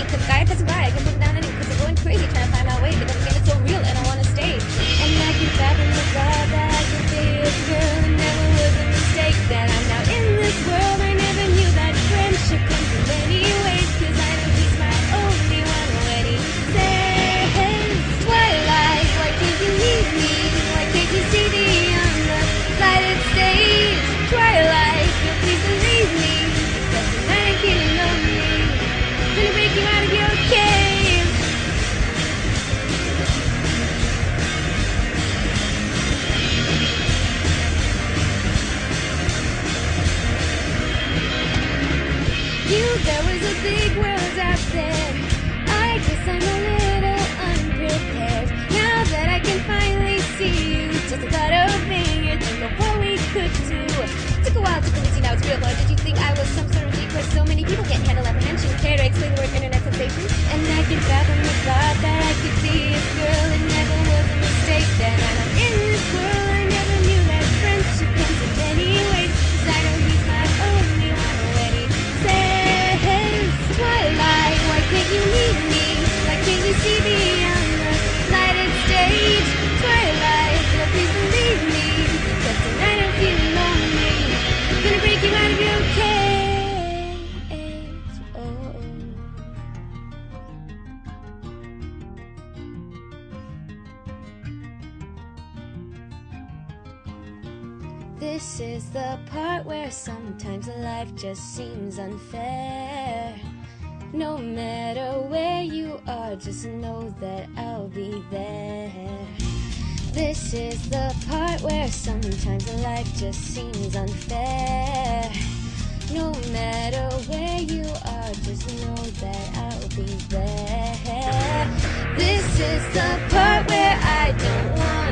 'cause the guy passing by, I can put him down anyway, 'cause I'm going crazy trying to find my way, but then again, it's so real and I wanna stay. And I can fathom the thought that I could be a girl, and never was a mistake that I'm now in this world. I never knew that friendship comes in many ways, 'cause I know he's my only one. When he says, Twilight, why can't you leave me? Why can't you see me on the lighted stage? Twilight, girl, please believe me, because tonight I'm feeling lonely. Gonna break you out of your cave. There was a big world out there. I guess I'm a little unprepared. Now that I can finally see you, just a thought of being here, think of what we could do. Took a while to convince you now it's real, but did you think I was some sort of geek? Where so many people can't handle apprehension. Care to explain the word internet sensation? And I can fathom the thought that I could be a girl, and never was a mistake that I'm in this world. I never knew that friendship comes in many ways, 'cause I know he's my only one. When he says, Twilight, why can't you leave me? Why can't you see me on the lighted stage? Twilight, girl, please believe me, because tonight I'm feeling lonely. Gonna break you out of your cage. Oh. This is the part where sometimes life just seems unfair. No matter where you are, just know that I'll be there. This is the part where sometimes life just seems unfair. No matter where you are, just know that I'll be there. This is the part where I don't want